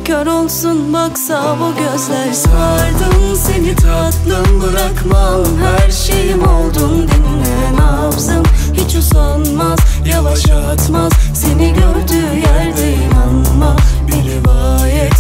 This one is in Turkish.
kör olsun baksa bu gözler. Sardım seni tatlım, bırakmam, her şeyim oldun, dinle nabzım. Hiç usanmaz, yavaş atmaz, seni gördüğü yerde inanma. Bir rivayet